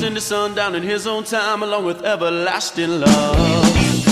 into sundown in his own time, along with everlasting love.